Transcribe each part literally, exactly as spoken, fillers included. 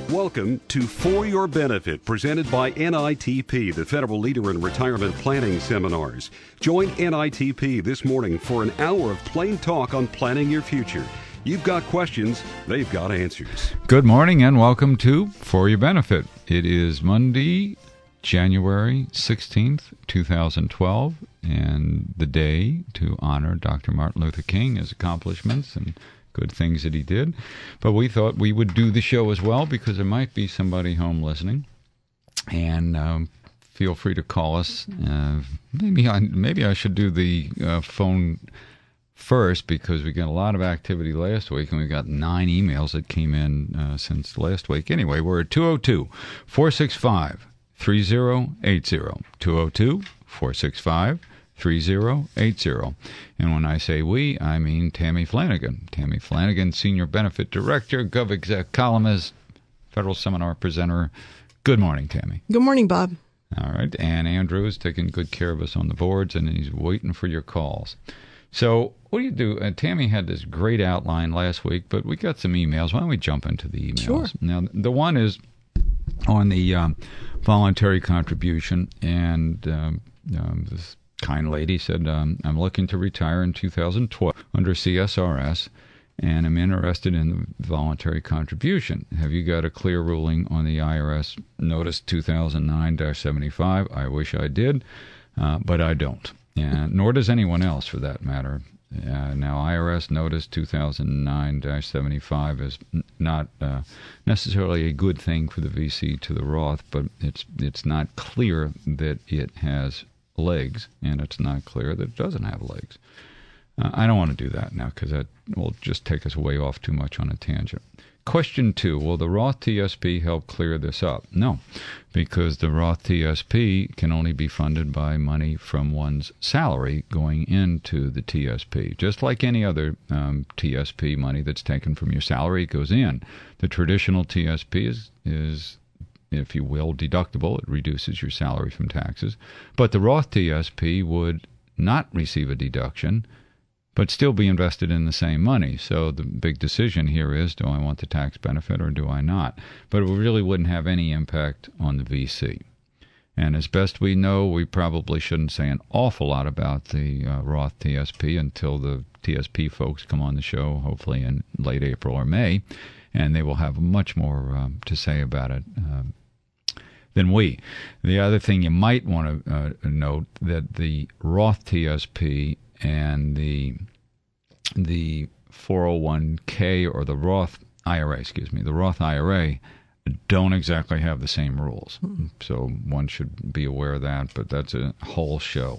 Welcome to For Your Benefit, presented by N I T P, the federal leader in retirement planning seminars. Join N I T P this morning for an hour of plain talk on planning your future. You've got questions, they've got answers. Good morning and welcome to For Your Benefit. It is Monday, January sixteenth, twenty twelve, and the day to honor Doctor Martin Luther King, his accomplishments and good things that he did. But we thought we would do the show as well because there might be somebody home listening. And um, feel free to call us. Uh, maybe I maybe I should do the uh, phone first because we got a lot of activity last week and we got nine emails that came in uh, since last week. Anyway, we're at two oh two, four six five, three oh eight oh, two oh two, four six five, three oh eight oh. And when I say we, I mean Tammy Flanagan. Tammy Flanagan, Senior Benefit Director, GovExec columnist, Federal Seminar presenter. Good morning, Tammy. Good morning, Bob. All right. And Andrew is taking good care of us on the boards, and he's waiting for your calls. So what do you do? Uh, Tammy had this great outline last week, but we got some emails. Why don't we jump into the emails? Sure. Now, the one is on the um, voluntary contribution, and um, um, this kind lady said, um, I'm looking to retire in two thousand twelve under C S R S, and I'm interested in the voluntary contribution. Have you got a clear ruling on the I R S Notice two thousand nine dash seventy-five? I wish I did, uh, but I don't, and nor does anyone else for that matter. Uh, now, I R S Notice two thousand nine dash seventy-five is n- not uh, necessarily a good thing for the V C to the Roth, but it's it's not clear that it has legs, and it's not clear that it doesn't have legs. Uh, I don't want to do that now because that will just take us way off too much on a tangent. Question two, will the Roth T S P help clear this up? No, because the Roth T S P can only be funded by money from one's salary going into the T S P. Just like any other um, T S P money that's taken from your salary, it goes in. The traditional T S P is is if you will, deductible. It reduces your salary from taxes. But the Roth T S P would not receive a deduction, but still be invested in the same money. So the big decision here is, do I want the tax benefit or do I not? But it really wouldn't have any impact on the V C. And as best we know, we probably shouldn't say an awful lot about the uh, Roth T S P until the T S P folks come on the show, hopefully in late April or May, and they will have much more um, to say about it um, than we. The other thing you might want to uh, note that the Roth T S P and the the four oh one k or the Roth I R A, excuse me, the Roth I R A don't exactly have the same rules. Mm-hmm. So one should be aware of that, but that's a whole show.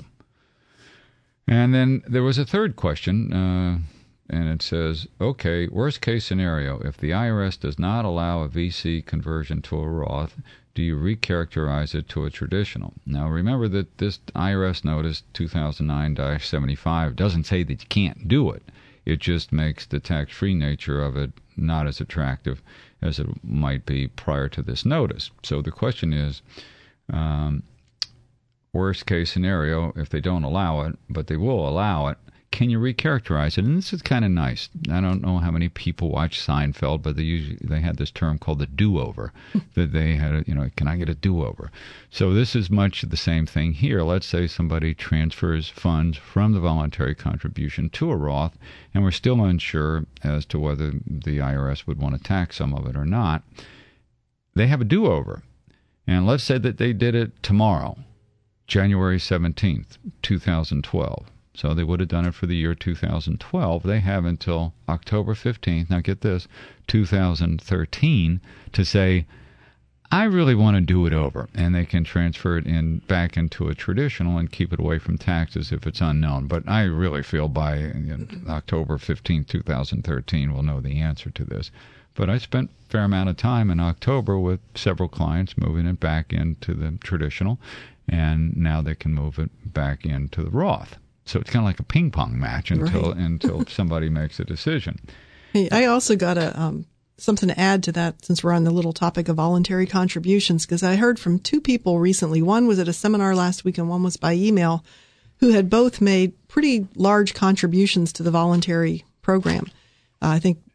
And then there was a third question, uh, and it says, okay, worst case scenario, if the I R S does not allow a V C conversion to a Roth, do you recharacterize it to a traditional? Now, remember that this I R S Notice two thousand nine dash seventy-five doesn't say that you can't do it. It just makes the tax-free nature of it not as attractive as it might be prior to this notice. So the question is, um, worst case scenario, if they don't allow it, but they will allow it, can you recharacterize it? And this is kind of nice. I don't know how many people watch Seinfeld, but they usually they had this term called the do-over, that they had, a, you know, can I get a do-over? So this is much the same thing here. Let's say somebody transfers funds from the voluntary contribution to a Roth, and we're still unsure as to whether the I R S would want to tax some of it or not. They have a do-over. And let's say that they did it tomorrow, January seventeenth, two thousand twelve. So they would have done it for the year two thousand twelve. They have until October fifteenth, now get this, two thousand thirteen, to say, I really want to do it over. And they can transfer it in back into a traditional and keep it away from taxes if it's unknown. But I really feel by you know, October fifteenth, two thousand thirteen, we'll know the answer to this. But I spent a fair amount of time in October with several clients moving it back into the traditional, and now they can move it back into the Roth. So it's kind of like a ping pong match until right. until somebody makes a decision. Hey, I also got a um, something to add to that since we're on the little topic of voluntary contributions, because I heard from two people recently. One was at a seminar last week and one was by email, who had both made pretty large contributions to the voluntary program. Uh, I think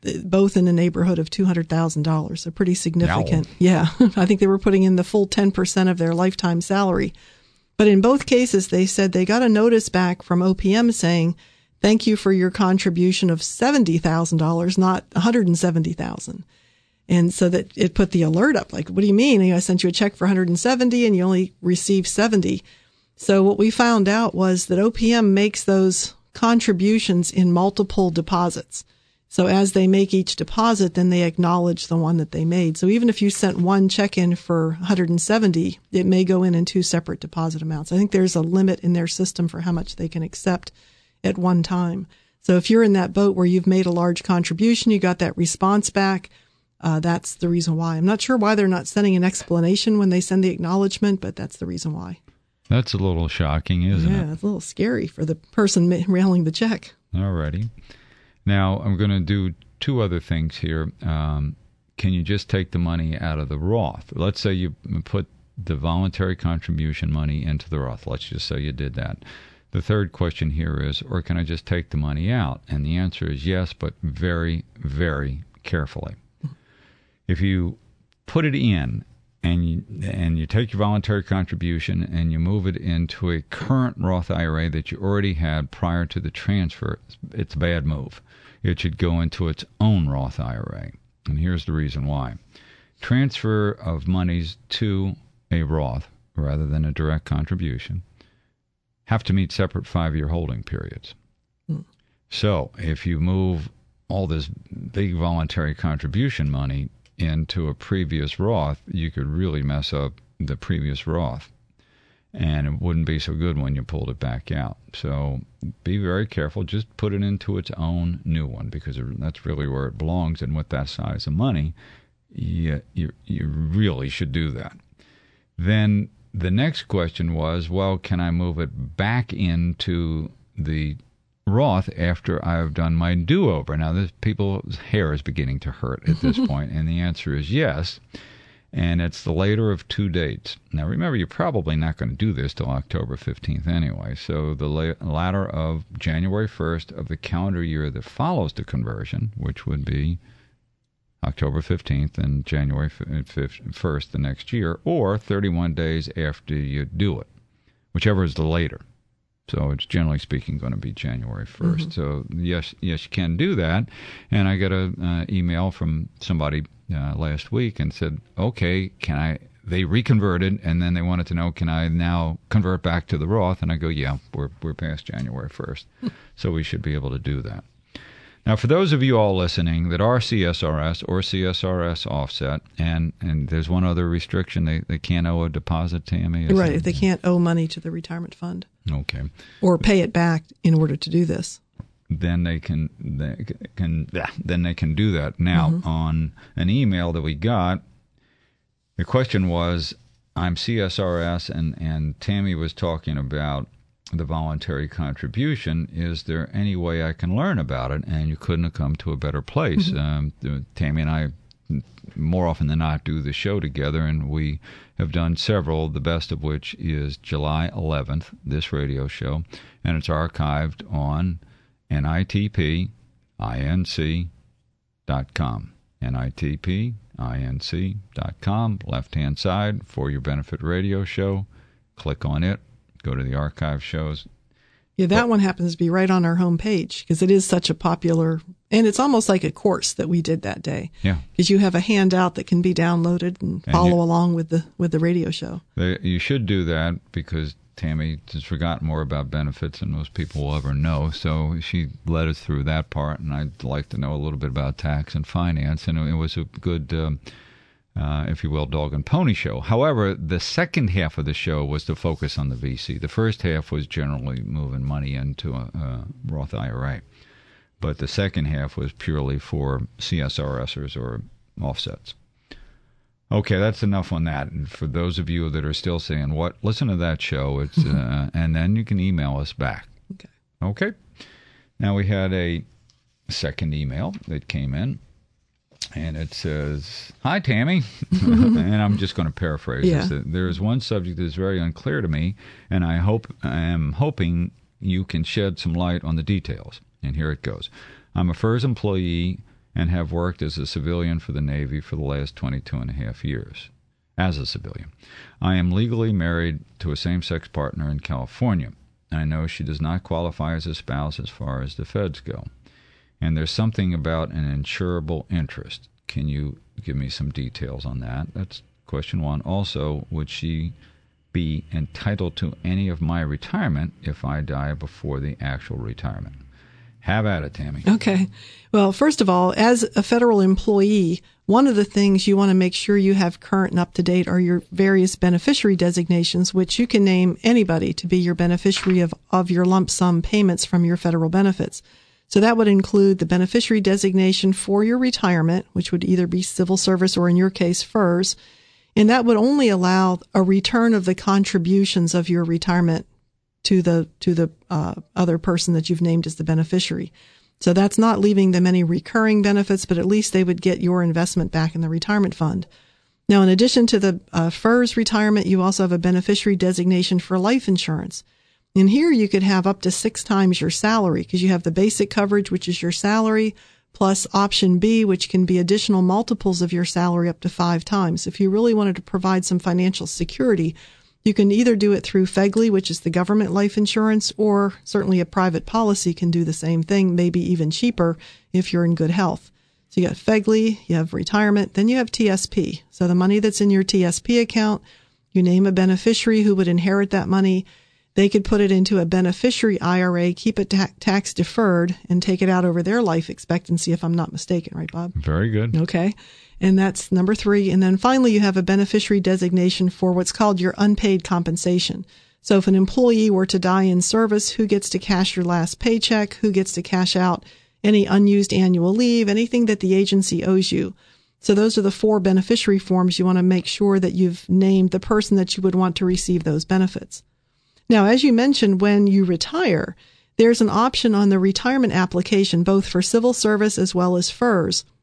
both in the neighborhood of two hundred thousand dollars. So pretty significant. Wow. Yeah. I think they were putting in the full ten percent of their lifetime salary. But in both cases, they said they got a notice back from O P M saying, thank you for your contribution of seventy thousand dollars, not one hundred seventy thousand dollars. And so that it put the alert up. Like, what do you mean? I sent you a check for one hundred seventy and you only received seventy. So what we found out was that O P M makes those contributions in multiple deposits. So as they make each deposit, then they acknowledge the one that they made. So even if you sent one check in for one hundred seventy, it may go in in two separate deposit amounts. I think there's a limit in their system for how much they can accept at one time. So if you're in that boat where you've made a large contribution, you got that response back, uh, that's the reason why. I'm not sure why they're not sending an explanation when they send the acknowledgement, but that's the reason why. That's a little shocking, isn't yeah, it? Yeah, it's a little scary for the person mailing the check. All righty. Now, I'm going to do two other things here. Um, can you just take the money out of the Roth? Let's say you put the voluntary contribution money into the Roth. Let's just say you did that. The third question here is, or can I just take the money out? And the answer is yes, but very, very carefully. If you put it in and you, and you take your voluntary contribution and you move it into a current Roth I R A that you already had prior to the transfer, it's a bad move. It should go into its own Roth I R A. And here's the reason why. Transfer of monies to a Roth, rather than a direct contribution, have to meet separate five-year holding periods. Hmm. So if you move all this big voluntary contribution money into a previous Roth, you could really mess up the previous Roth. And it wouldn't be so good when you pulled it back out. So be very careful. Just put it into its own new one, because that's really where it belongs. And with that size of money, you, you, you really should do that. Then the next question was, well, can I move it back into the Roth after I've done my do-over? Now, this people's hair is beginning to hurt at this point, and the answer is yes. And it's the later of two dates. Now, remember, you're probably not going to do this till October fifteenth anyway. So the la- latter of January first of the calendar year that follows the conversion, which would be October fifteenth and January first the next year, or thirty-one days after you do it, whichever is the later. So it's generally speaking going to be January first. Mm-hmm. So yes, yes, you can do that. And I got an uh, email from somebody uh, last week and said, okay, can I, they reconverted, and then they wanted to know, can I now convert back to the Roth? And I go, yeah, we're we're past January first. So we should be able to do that. Now, for those of you all listening that are C S R S or C S R S offset, and, and there's one other restriction, they, they can't owe a deposit, Tammy? Right, if they can't owe money to the retirement fund. Okay. Or pay it back in order to do this. Then they can they can then they can do that. Now, mm-hmm. on an email that we got, the question was, I'm C S R S, and, and Tammy was talking about the voluntary contribution. Is there any way I can learn about it? And you couldn't have come to a better place. Mm-hmm. Um, Tammy and I, more often than not, do the show together, and we have done several, the best of which is July eleventh, this radio show, and it's archived on N I T P I N C dot com. N I T P I N C dot com, left-hand side, For Your Benefit radio show. Click on it. Go to the archive shows. Yeah, that but, one happens to be right on our homepage because it is such a popular, and it's almost like a course that we did that day. Yeah, because you have a handout that can be downloaded and, and follow you, along with the with the radio show. They, you should do that because Tammy has forgotten more about benefits than most people will ever know. So she led us through that part, and I'd like to know a little bit about tax and finance, and it was a good. Um, Uh, if you will, dog and pony show. However, the second half of the show was to focus on the V C. The first half was generally moving money into a, a Roth I R A. But the second half was purely for C S R Sers or offsets. Okay, that's enough on that. And for those of you that are still saying, what, listen to that show, it's uh, and then you can email us back. Okay. Okay. Now we had a second email that came in. And it says, hi, Tammy. And I'm just going to paraphrase yeah. this. There is one subject that is very unclear to me, and I hope I am hoping you can shed some light on the details. And here it goes. I'm a F E R S employee and have worked as a civilian for the Navy for the last twenty-two and a half years. As a civilian. I am legally married to a same-sex partner in California. I know she does not qualify as a spouse as far as the feds go. And there's something about an insurable interest. Can you give me some details on that? That's question one. Also, would she be entitled to any of my retirement if I die before the actual retirement? Have at it, Tammy. Okay. Well, first of all, as a federal employee, one of the things you want to make sure you have current and up-to-date are your various beneficiary designations, which you can name anybody to be your beneficiary of, of your lump sum payments from your federal benefits. So that would include the beneficiary designation for your retirement, which would either be civil service or, in your case, F E R S. And that would only allow a return of the contributions of your retirement to the to the uh, other person that you've named as the beneficiary. So that's not leaving them any recurring benefits, but at least they would get your investment back in the retirement fund. Now, in addition to the uh, F E R S retirement, you also have a beneficiary designation for life insurance. And here you could have up to six times your salary because you have the basic coverage, which is your salary, plus option B, which can be additional multiples of your salary up to five times. If you really wanted to provide some financial security, you can either do it through F E G L I, which is the government life insurance, or certainly a private policy can do the same thing, maybe even cheaper if you're in good health. So you got F E G L I, you have retirement, then you have T S P. So the money that's in your T S P account, you name a beneficiary who would inherit that money. They could put it into a beneficiary I R A, keep it ta- tax deferred, and take it out over their life expectancy, if I'm not mistaken. Right, Bob? Very good. Okay. And that's number three. And then finally, you have a beneficiary designation for what's called your unpaid compensation. So if an employee were to die in service, who gets to cash your last paycheck? Who gets to cash out any unused annual leave, anything that the agency owes you? So those are the four beneficiary forms. You want to make sure that you've named the person that you would want to receive those benefits. Now, as you mentioned, when you retire, there's an option on the retirement application, both for civil service as well as F E R S,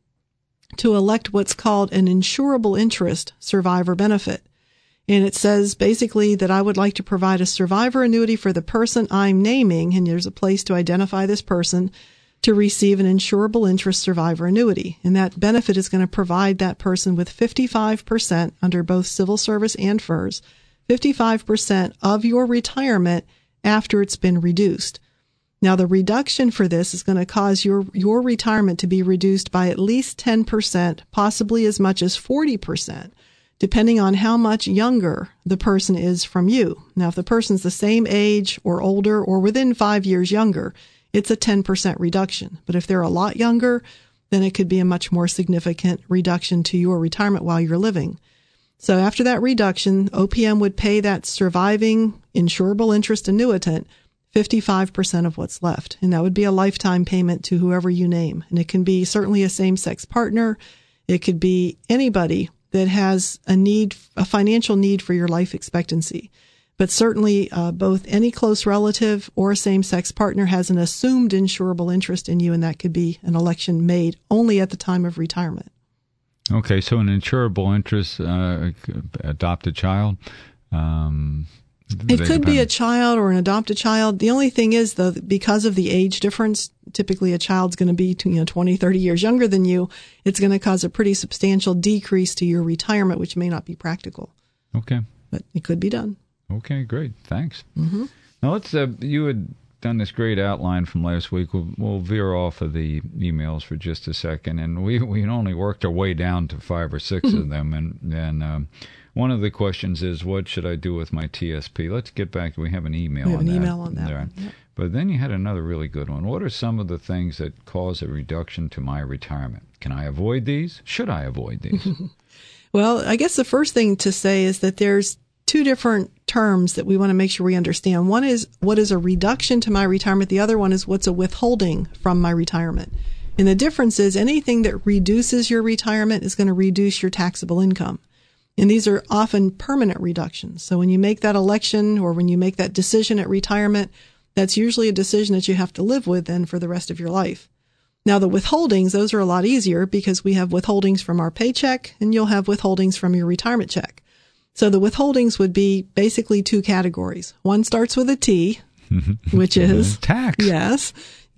to elect what's called an insurable interest survivor benefit. And it says basically that I would like to provide a survivor annuity for the person I'm naming, and there's a place to identify this person, to receive an insurable interest survivor annuity. And that benefit is going to provide that person with fifty-five percent under both civil service and F E R S, fifty-five percent of your retirement after it's been reduced. Now, the reduction for this is going to cause your, your retirement to be reduced by at least ten percent, possibly as much as forty percent, depending on how much younger the person is from you. Now, if the person's the same age or older or within five years younger, it's a ten percent reduction. But if they're a lot younger, then it could be a much more significant reduction to your retirement while you're living. So after that reduction, O P M would pay that surviving insurable interest annuitant fifty-five percent of what's left. And that would be a lifetime payment to whoever you name. And it can be certainly a same-sex partner. It could be anybody that has a need, a financial need for your life expectancy. But certainly uh, both any close relative or a same-sex partner has an assumed insurable interest in you, and that could be an election made only at the time of retirement. Okay, so an insurable interest, uh, adopted child. Um, it could be a child or an adopted child. The only thing is, though, because of the age difference, typically a child's going to be you know, twenty, thirty years younger than you. It's going to cause a pretty substantial decrease to your retirement, which may not be practical. Okay. But it could be done. Okay, great. Thanks. Mm-hmm. Now, let's, uh, you had done this great outline from last week. We'll, we'll veer off of the emails for just a second, and we we only worked our way down to five or six of them. And and um, one of the questions is, what should I do with my T S P? Let's get back. We have an email. We have on an that. email on that. There. One. Yep. But then you had another really good one. What are some of the things that cause a reduction to my retirement? Can I avoid these? Should I avoid these? Well, I guess the first thing to say is that there's two different terms that we want to make sure we understand. One is what is a reduction to my retirement. The other one is what's a withholding from my retirement. And the difference is anything that reduces your retirement is going to reduce your taxable income. And these are often permanent reductions. So when you make that election or when you make that decision at retirement, that's usually a decision that you have to live with then for the rest of your life. Now, the withholdings, those are a lot easier because we have withholdings from our paycheck and you'll have withholdings from your retirement check. So the withholdings would be basically two categories. One starts with a T, which is tax. Yes.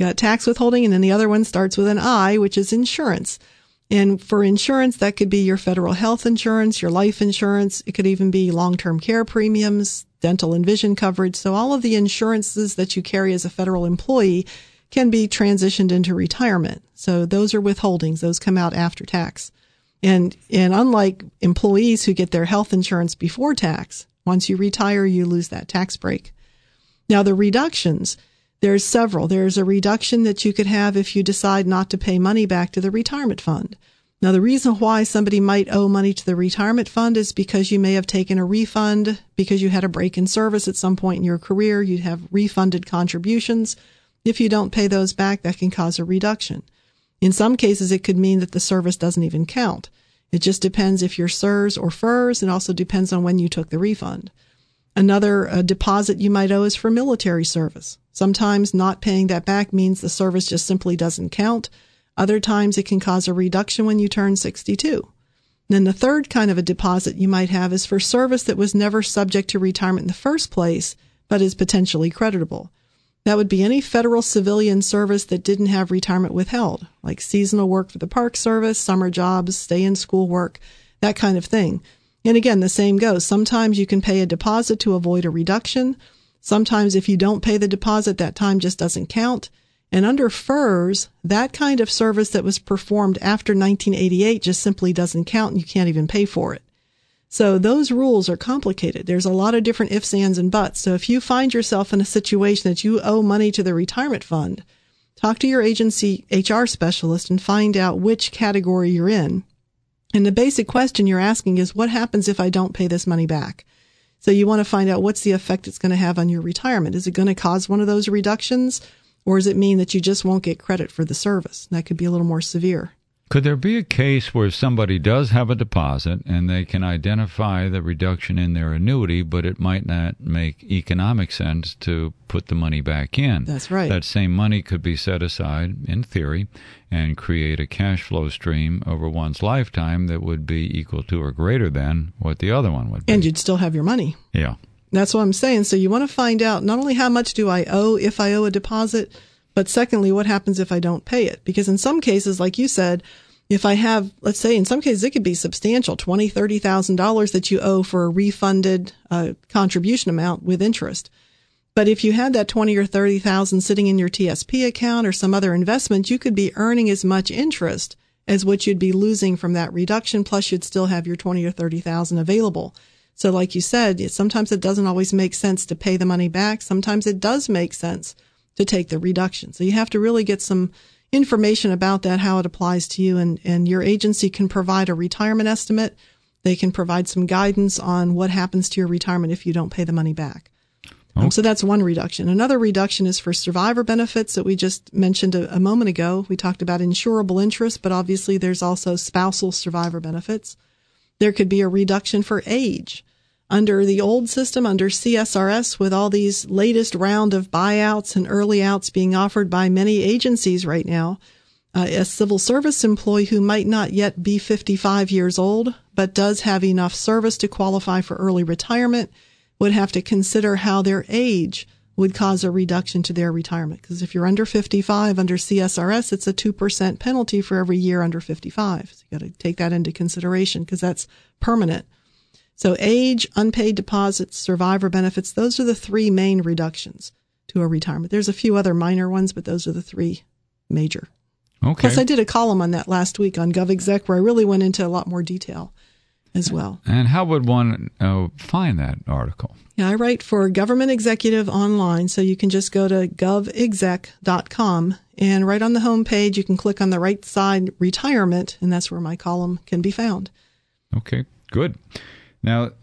You got tax withholding, and then the other one starts with an I, which is insurance. And for insurance, that could be your federal health insurance, your life insurance. It could even be long-term care premiums, dental and vision coverage. So all of the insurances that you carry as a federal employee can be transitioned into retirement. So those are withholdings. Those come out after tax. And, and unlike employees who get their health insurance before tax, once you retire, you lose that tax break. Now, the reductions, there's several. There's a reduction that you could have if you decide not to pay money back to the retirement fund. Now, the reason why somebody might owe money to the retirement fund is because you may have taken a refund because you had a break in service at some point in your career. You'd have refunded contributions. If you don't pay those back, that can cause a reduction. In some cases, it could mean that the service doesn't even count. It just depends if you're S E R S or F E R S. It also depends on when you took the refund. Another uh, deposit you might owe is for military service. Sometimes not paying that back means the service just simply doesn't count. Other times it can cause a reduction when you turn sixty-two. And then the third kind of a deposit you might have is for service that was never subject to retirement in the first place, but is potentially creditable. That would be any federal civilian service that didn't have retirement withheld, like seasonal work for the Park Service, summer jobs, stay-in-school work, that kind of thing. And again, the same goes. Sometimes you can pay a deposit to avoid a reduction. Sometimes if you don't pay the deposit, that time just doesn't count. And under F E R S, that kind of service that was performed after nineteen eighty-eight just simply doesn't count, and you can't even pay for it. So those rules are complicated. There's a lot of different ifs, ands, and buts. So if you find yourself in a situation that you owe money to the retirement fund, talk to your agency H R specialist and find out which category you're in. And the basic question you're asking is, what happens if I don't pay this money back? So you want to find out what's the effect it's going to have on your retirement. Is it going to cause one of those reductions, or does it mean that you just won't get credit for the service? That could be a little more severe. Could there be a case where somebody does have a deposit and they can identify the reduction in their annuity, but it might not make economic sense to put the money back in? That's right. That same money could be set aside, in theory, and create a cash flow stream over one's lifetime that would be equal to or greater than what the other one would be. And you'd still have your money. Yeah. That's what I'm saying. So you want to find out not only how much do I owe if I owe a deposit, but secondly, what happens if I don't pay it? Because in some cases, like you said, if I have, let's say in some cases, it could be substantial, twenty thousand dollars, thirty thousand dollars that you owe for a refunded uh, contribution amount with interest. But if you had that twenty thousand dollars or thirty thousand dollars sitting in your T S P account or some other investment, you could be earning as much interest as what you'd be losing from that reduction, plus you'd still have your twenty thousand dollars or thirty thousand dollars available. So like you said, it, sometimes it doesn't always make sense to pay the money back. Sometimes it does make sense to take the reduction. So you have to really get some information about that, how it applies to you, and, and your agency can provide a retirement estimate. They can provide some guidance on what happens to your retirement if you don't pay the money back. Okay. Um, so that's one reduction. Another reduction is for survivor benefits that we just mentioned a, a moment ago. We talked about insurable interest, but obviously there's also spousal survivor benefits. There could be a reduction for age. Under the old system, under C S R S, with all these latest round of buyouts and early outs being offered by many agencies right now, uh, a civil service employee who might not yet be fifty-five years old, but does have enough service to qualify for early retirement, would have to consider how their age would cause a reduction to their retirement. Because if you're under fifty-five, under C S R S, it's a two percent penalty for every year under fifty-five. So you got to take that into consideration because that's permanent. So age, unpaid deposits, survivor benefits, those are the three main reductions to a retirement. There's a few other minor ones, but those are the three major. Okay. Plus, I did a column on that last week on GovExec where I really went into a lot more detail as well. And how would one uh, find that article? Yeah, I write for Government Executive Online, so you can just go to gov exec dot com, and right on the home page, you can click on the right side, Retirement, and that's where my column can be found. Okay, good. Now,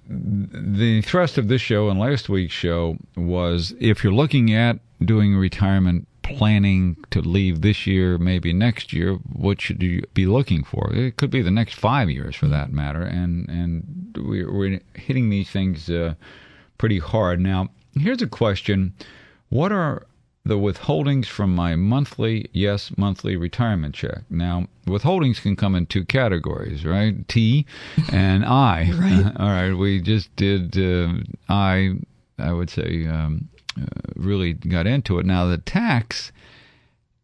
the thrust of this show and last week's show was if you're looking at doing retirement planning to leave this year, maybe next year, what should you be looking for? It could be the next five years for that matter, and, and we're, we're hitting these things uh, pretty hard. Now, here's a question. What are the withholdings from my monthly, yes, monthly retirement check? Now, withholdings can come in two categories, right? T and I. Right. All right. We just did uh, I, I would say, um, uh, really got into it. Now, the tax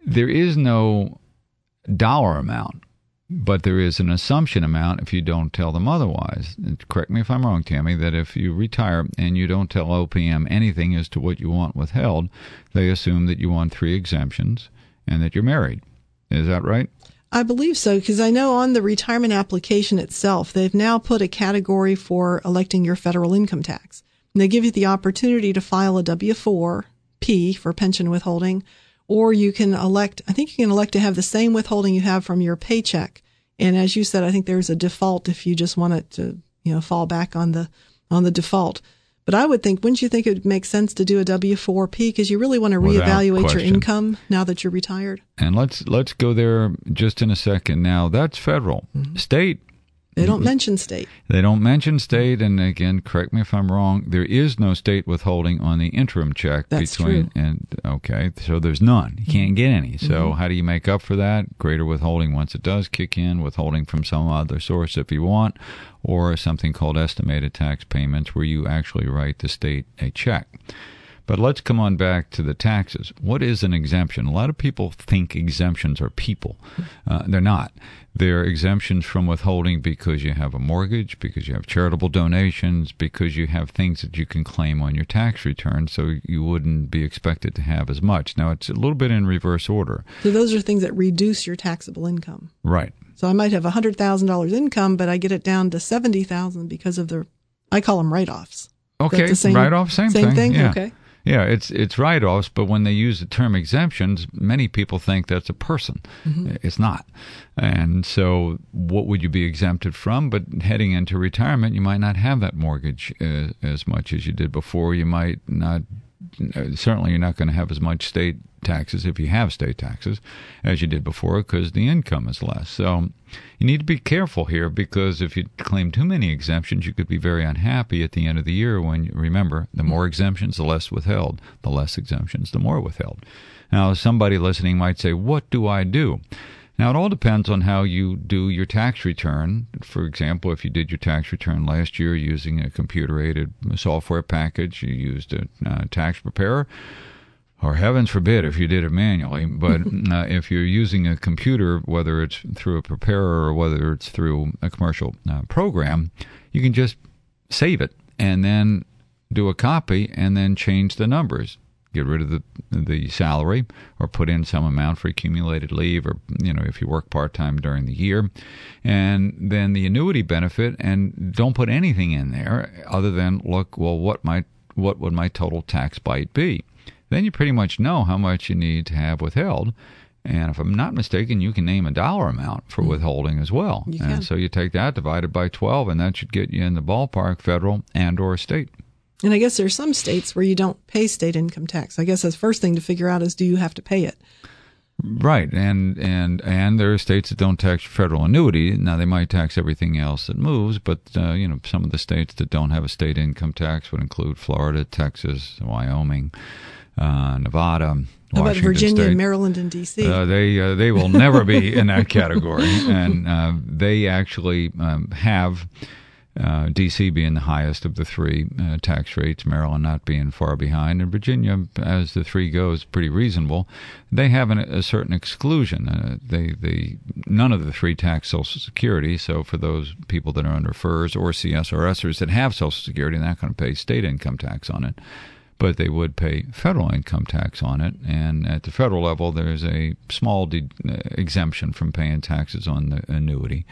there is no dollar amount, but there is an assumption amount if you don't tell them otherwise. And correct me if I'm wrong, Tammy, that if you retire and you don't tell O P M anything as to what you want withheld, they assume that you want three exemptions and that you're married. Is that right? I believe so, because I know on the retirement application itself, they've now put a category for electing your federal income tax. And they give you the opportunity to file a W four P for pension withholding, or you can elect, I think you can elect to have the same withholding you have from your paycheck. And as you said, I think there's a default if you just want it to, you know, fall back on the, on the default. But I would think, wouldn't you think it would make sense to do a W four P because you really want to reevaluate your income now that you're retired? And let's let's go there just in a second. Now, that's federal. Mm-hmm. State. They don't mention state. They don't mention state. And again, correct me if I'm wrong, there is no state withholding on the interim check. That's between, true. And, okay, so there's none. You can't get any. So mm-hmm. how do you make up for that? Greater withholding once it does kick in, withholding from some other source if you want, or something called estimated tax payments where you actually write the state a check. But let's come on back to the taxes. What is an exemption? A lot of people think exemptions are people. Uh, they're not. They're exemptions from withholding because you have a mortgage, because you have charitable donations, because you have things that you can claim on your tax return, so you wouldn't be expected to have as much. Now, it's a little bit in reverse order. So those are things that reduce your taxable income. Right. So I might have one hundred thousand dollars income, but I get it down to seventy thousand dollars because of the, I call them write-offs. Okay, write-offs, same, same thing. thing? Yeah. Okay. Yeah, it's it's write-offs, but when they use the term exemptions, many people think that's a person. Mm-hmm. It's not. And so what would you be exempted from? But heading into retirement, you might not have that mortgage uh, as much as you did before. You might not, uh, certainly you're not going to have as much state taxes if you have state taxes as you did before because the income is less. So you need to be careful here because if you claim too many exemptions, you could be very unhappy at the end of the year when, you, remember, the more exemptions, the less withheld. The less exemptions, the more withheld. Now, somebody listening might say, what do I do? Now, it all depends on how you do your tax return. For example, if you did your tax return last year using a computer-aided software package, you used a uh, tax preparer, or heavens forbid if you did it manually, but uh, if you're using a computer, whether it's through a preparer or whether it's through a commercial uh, program, you can just save it and then do a copy and then change the numbers. Get rid of the the salary or put in some amount for accumulated leave or, you know, if you work part-time during the year. And then the annuity benefit, and don't put anything in there other than, look, well, what might what would my total tax bite be? Then you pretty much know how much you need to have withheld. And if I'm not mistaken, you can name a dollar amount for withholding as well. You and can. So you take that divided by twelve, and that should get you in the ballpark, federal and or state. And I guess there's some states where you don't pay state income tax. I guess the first thing to figure out is, do you have to pay it? Right, and and and there are states that don't tax federal annuity. Now, they might tax everything else that moves, but uh, you know, some of the states that don't have a state income tax would include Florida, Texas, Wyoming, uh, Nevada, How Washington about Virginia, State. and Maryland, and D C? Uh, they uh, they will never be in that category, and uh, they actually um, have. Uh, D C being the highest of the three uh, tax rates, Maryland not being far behind, and Virginia, as the three goes, pretty reasonable. They have an, a certain exclusion. Uh, they, they, none of the three tax Social Security, so for those people that are under F E R S or C S R Sers that have Social Security, they're not going to pay state income tax on it, but they would pay federal income tax on it. And at the federal level, there's a small de- exemption from paying taxes on the annuity.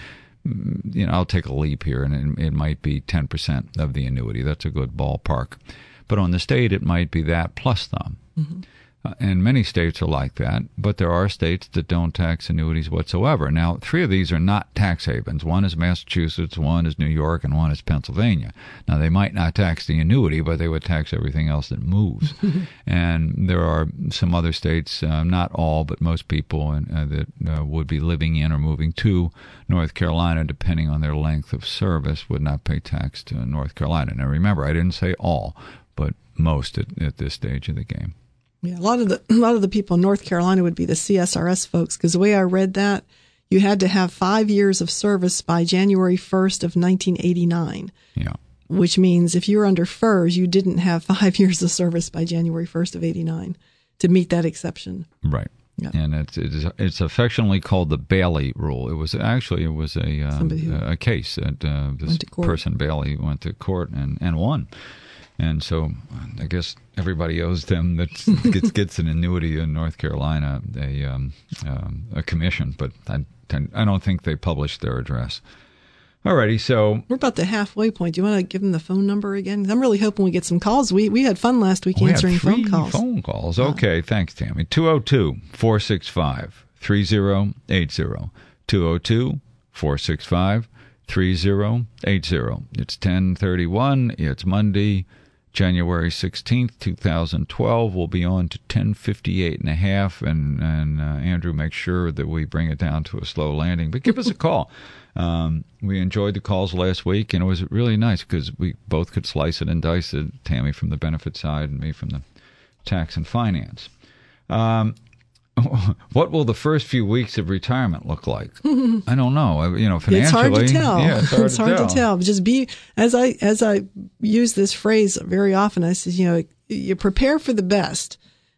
You know, I'll take a leap here, and it, it might be ten percent of the annuity. That's a good ballpark. But on the state, it might be that plus some. Mm-hmm. Uh, and many states are like that, but there are states that don't tax annuities whatsoever. Now, three of these are not tax havens. One is Massachusetts, one is New York, and one is Pennsylvania. Now, they might not tax the annuity, but they would tax everything else that moves. And there are some other states, uh, not all, but most people uh, that uh, would be living in or moving to North Carolina, depending on their length of service, would not pay tax to North Carolina. Now, remember, I didn't say all, but most at, at this stage of the game. Yeah, a lot of the a lot of the people in North Carolina would be the C S R S folks, because the way I read that, you had to have five years of service by January first of nineteen eighty-nine. Yeah. Which means if you were under F E R S, you didn't have five years of service by January first of eighty-nine to meet that exception. Right. Yep. And it's, it's it's affectionately called the Bailey Rule. It was actually it was a um, a case that uh, this person Bailey went to court and, and won. And so I guess everybody owes them that gets gets an annuity in North Carolina a um, um, a commission, but I I don't think they published their address. Alrighty, so we're about the halfway point. Do you want to give them the phone number again? I'm really hoping we get some calls. We we had fun last week we answering had three phone calls. Phone calls. Okay, uh, thanks, Tammy. two oh two, four six five, three oh eight oh. two oh two, four six five, three oh eight oh. It's ten thirty-one. It's Monday, January sixteenth, twenty twelve. We'll be on to ten fifty-eight and a half, and, and uh, Andrew makes sure that we bring it down to a slow landing. But give us a call. Um, we enjoyed the calls last week, and it was really nice because we both could slice it and dice it, Tammy from the benefit side and me from the tax and finance. Um, what will the first few weeks of retirement look like? I don't know. You know, financially, it's hard to tell. Yeah, it's hard, it's to, hard tell. to tell. Just be as I as I use this phrase very often. I say, you know, you prepare for the best,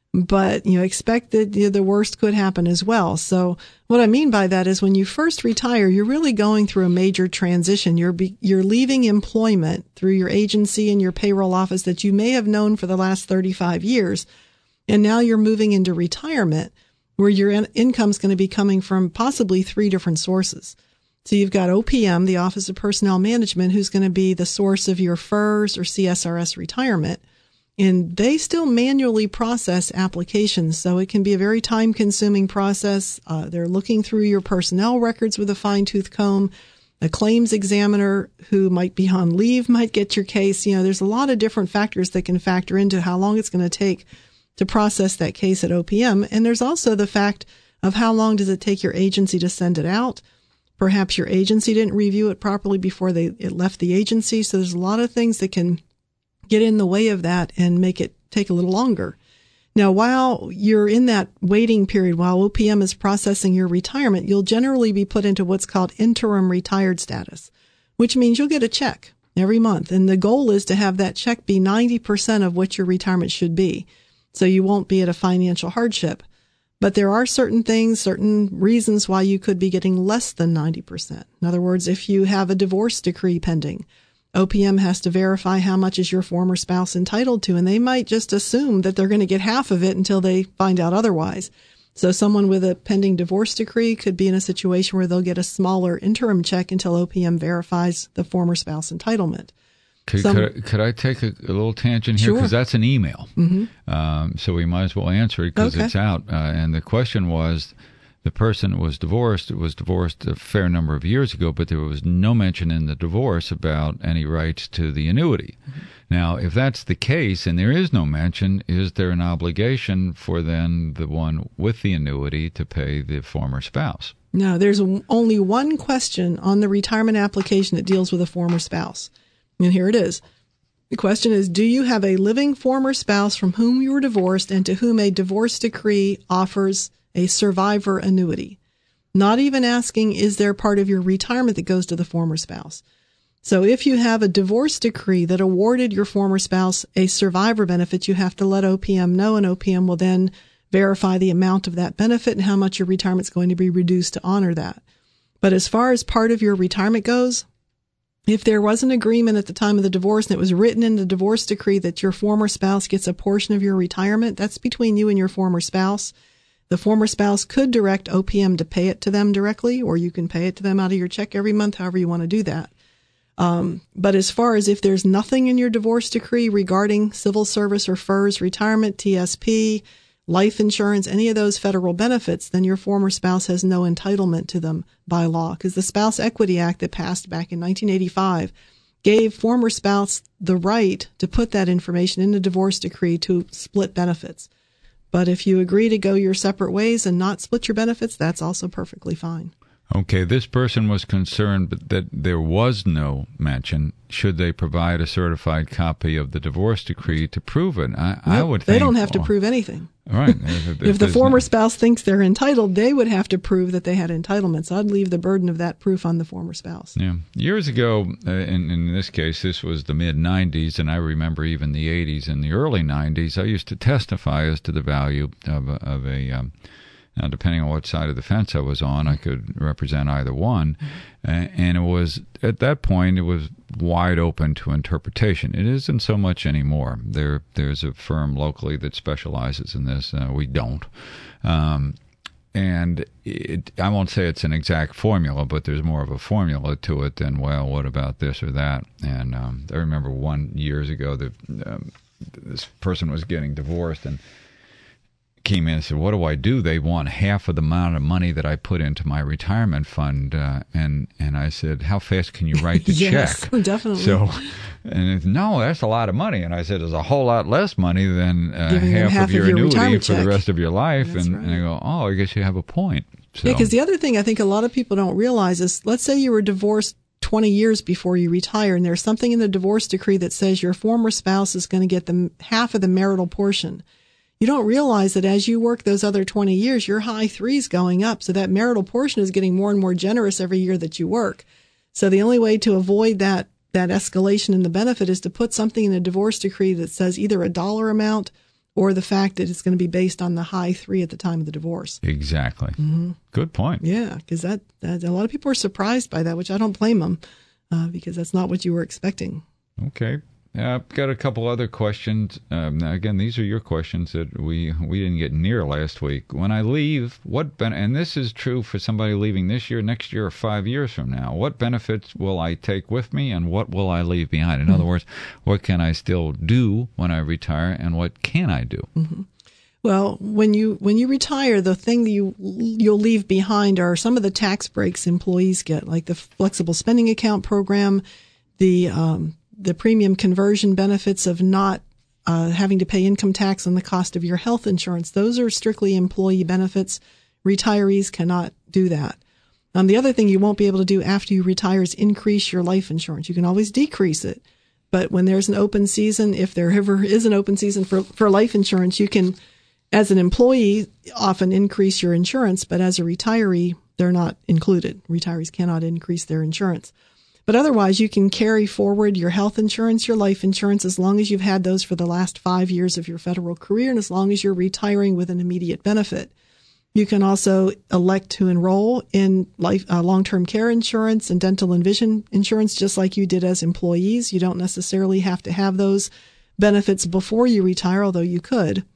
but you know, expect that you know, the worst could happen as well. So, what I mean by that is, when you first retire, you're really going through a major transition. You're be, you're leaving employment through your agency and your payroll office that you may have known for the last thirty-five years, and now you're moving into retirement, where your in- income is going to be coming from possibly three different sources. So you've got O P M, the Office of Personnel Management, who's going to be the source of your F E R S or C S R S retirement. And they still manually process applications, so it can be a very time-consuming process. Uh, they're looking through your personnel records with a fine-tooth comb. A claims examiner who might be on leave might get your case. You know, there's a lot of different factors that can factor into how long it's going to take to process that case at O P M. And there's also the fact of how long does it take your agency to send it out. Perhaps your agency didn't review it properly before they it left the agency. So there's a lot of things that can get in the way of that and make it take a little longer. Now, while you're in that waiting period, while O P M is processing your retirement, you'll generally be put into what's called interim retired status, which means you'll get a check every month. And the goal is to have that check be ninety percent of what your retirement should be, so you won't be at a financial hardship. But there are certain things, certain reasons why you could be getting less than ninety percent. In other words, if you have a divorce decree pending, O P M has to verify how much is your former spouse entitled to, and they might just assume that they're going to get half of it until they find out otherwise. So someone with a pending divorce decree could be in a situation where they'll get a smaller interim check until O P M verifies the former spouse entitlement. Could, Some, could, I, could I take a, a little tangent here? Because sure. that's an email. Mm-hmm. Um, so we might as well answer it because okay. it's out. Uh, and the question was, the person was divorced. It was divorced a fair number of years ago, but there was no mention in the divorce about any rights to the annuity. Mm-hmm. Now, if that's the case and there is no mention, is there an obligation for then the one with the annuity to pay the former spouse? No, there's only one question on the retirement application that deals with a former spouse. And here it is. The question is, do you have a living former spouse from whom you were divorced and to whom a divorce decree offers a survivor annuity? Not even asking, is there part of your retirement that goes to the former spouse? So if you have a divorce decree that awarded your former spouse a survivor benefit, you have to let O P M know, and O P M will then verify the amount of that benefit and how much your retirement is going to be reduced to honor that. But as far as part of your retirement goes, if there was an agreement at the time of the divorce and it was written in the divorce decree that your former spouse gets a portion of your retirement, that's between you and your former spouse. The former spouse could direct O P M to pay it to them directly, or you can pay it to them out of your check every month, however you want to do that. Um, but as far as if there's nothing in your divorce decree regarding civil service or F E R S, retirement, T S P, life insurance, any of those federal benefits, then your former spouse has no entitlement to them by law, because the Spouse Equity Act that passed back in nineteen eighty-five gave former spouse the right to put that information in the divorce decree to split benefits. But if you agree to go your separate ways and not split your benefits, that's also perfectly fine. Okay, this person was concerned that there was no mention. Should they provide a certified copy of the divorce decree to prove it? I, no, I would they think... don't have well, to prove anything. All right. If, if, if the former no, spouse thinks they're entitled, they would have to prove that they had entitlements. I'd leave the burden of that proof on the former spouse. Yeah. Years ago, uh, in, in this case, this was the mid nineties, and I remember even the eighties and the early nineties, I used to testify as to the value of a, of a um, Now, depending on what side of the fence I was on, I could represent either one. Uh, and it was, at that point, it was wide open to interpretation. It isn't so much anymore. There, There's a firm locally that specializes in this. Uh, we don't. Um, and it, I won't say it's an exact formula, but there's more of a formula to it than, well, what about this or that? And um, I remember one years ago that um, this person was getting divorced and came in and said, what do I do? They want half of the amount of money that I put into my retirement fund. Uh, and, and I said, how fast can you write the yes, check? Definitely. So, and it, no, that's a lot of money. And I said, there's a whole lot less money than uh, half, half of your, of your annuity for check. the rest of your life. That's And, right. and I go, oh, I guess you have a point. So, Yeah, because the other thing I think a lot of people don't realize is, let's say you were divorced twenty years before you retire, and there's something in the divorce decree that says your former spouse is going to get the half of the marital portion. You don't realize that as you work those other twenty years, your high three is going up. So that marital portion is getting more and more generous every year that you work. So the only way to avoid that, that escalation in the benefit is to put something in a divorce decree that says either a dollar amount or the fact that it's going to be based on the high three at the time of the divorce. Exactly. Mm-hmm. Good point. Yeah, because that, that a lot of people are surprised by that, which I don't blame them uh, because that's not what you were expecting. Okay. Uh, I've got a couple other questions. Um, now again, these are your questions that we we didn't get near last week. When I leave, what ben- and this is true for somebody leaving this year, next year, or five years from now. What benefits will I take with me, and what will I leave behind? In mm-hmm. other words, what can I still do when I retire, and what can I do? Mm-hmm. Well, when you when you retire, the thing that you you'll leave behind are some of the tax breaks employees get, like the flexible spending account program, the um, the premium conversion benefits of not uh, having to pay income tax on the cost of your health insurance. Those are strictly employee benefits. Retirees cannot do that. Um, the other thing you won't be able to do after you retire is increase your life insurance. You can always decrease it. But when there's an open season, if there ever is an open season for, for life insurance, you can, as an employee, often increase your insurance. But as a retiree, they're not included. Retirees cannot increase their insurance. But otherwise, you can carry forward your health insurance, your life insurance, as long as you've had those for the last five years of your federal career and as long as you're retiring with an immediate benefit. You can also elect to enroll in life, uh, long-term care insurance and dental and vision insurance, just like you did as employees. You don't necessarily have to have those benefits before you retire, although you could.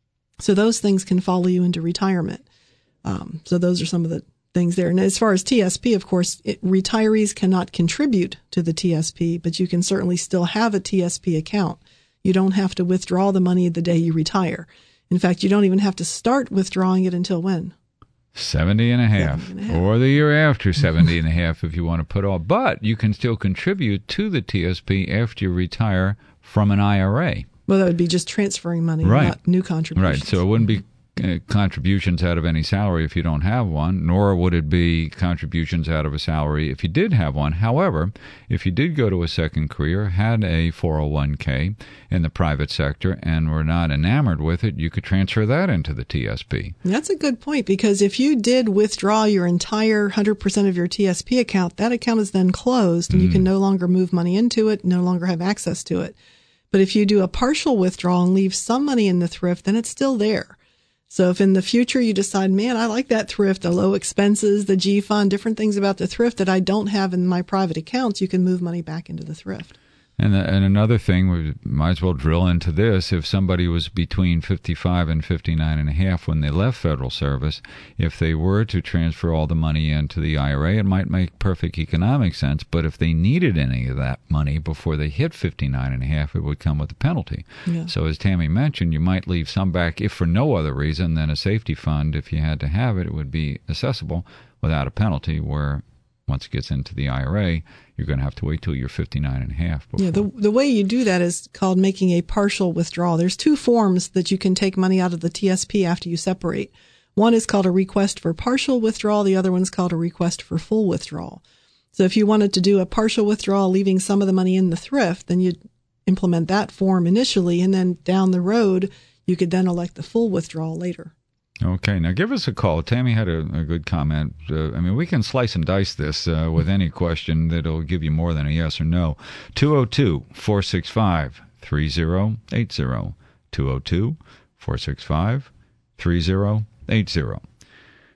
So those things can follow you into retirement. Um, so those are some of the things there. And as far as T S P, of course, it, retirees cannot contribute to the T S P, but you can certainly still have a T S P account. You don't have to withdraw the money the day you retire. In fact, you don't even have to start withdrawing it until when? seventy and a half, seventy and a half. Or the year after seventy and a half if you want to put off. But you can still contribute to the T S P after you retire from an I R A. Well, that would be just transferring money, right. not new contributions. Right, so it wouldn't be Uh, contributions out of any salary if you don't have one, nor would it be contributions out of a salary if you did have one. However, if you did go to a second career, had a four oh one k in the private sector, and were not enamored with it, you could transfer that into the T S P. That's a good point, because if you did withdraw your entire one hundred percent of your T S P account, that account is then closed, and mm. you can no longer move money into it, no longer have access to it. But if you do a partial withdrawal and leave some money in the thrift, then it's still there. So if in the future you decide, man, I like that thrift, the low expenses, the G fund, different things about the thrift that I don't have in my private accounts, you can move money back into the thrift. And, and another thing, we might as well drill into this. If somebody was between fifty-five and fifty-nine and a half when they left federal service, if they were to transfer all the money into the I R A, it might make perfect economic sense. But if they needed any of that money before they hit fifty-nine and a half, it would come with a penalty. Yeah. So as Tammy mentioned, you might leave some back, if for no other reason than a safety fund. If you had to have it, it would be accessible without a penalty, where once it gets into the I R A, you're going to have to wait till you're fifty-nine and a half. Before. Yeah, the the way you do that is called making a partial withdrawal. There's two forms that you can take money out of the T S P after you separate. One is called a request for partial withdrawal. The other one's called a request for full withdrawal. So if you wanted to do a partial withdrawal, leaving some of the money in the thrift, then you'd implement that form initially, and then down the road, you could then elect the full withdrawal later. Okay, now give us a call. Tammy had a, a good comment. Uh, I mean, we can slice and dice this uh, with any question that'll give you more than a yes or no. two oh two, four six five, three oh eight oh. two oh two, four six five, three oh eight oh.